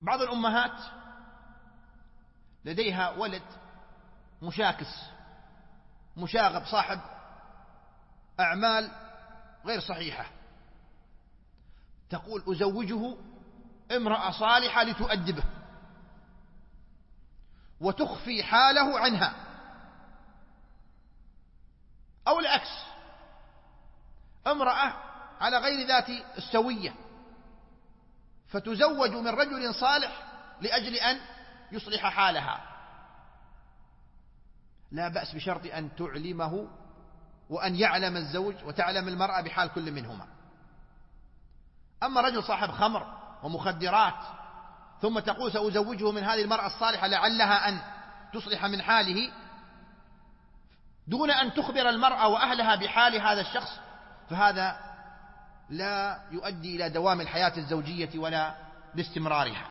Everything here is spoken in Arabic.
بعض الأمهات لديها ولد مشاكس مشاغب صاحب أعمال غير صحيحة، تقول أزوجه امرأة صالحة لتؤدبه وتخفي حاله عنها، أو العكس، امرأة على غير ذات السوية فتزوج من رجل صالح لأجل أن يصلح حالها. لا بأس بشرط أن تعلمه وأن يعلم الزوج وتعلم المرأة بحال كل منهما. أما رجل صاحب خمر ومخدرات ثم تقول سأزوجه من هذه المرأة الصالحة لعلها أن تصلح من حاله دون أن تخبر المرأة وأهلها بحال هذا الشخص، فهذا لا يؤدي إلى دوام الحياة الزوجية ولا لاستمرارها.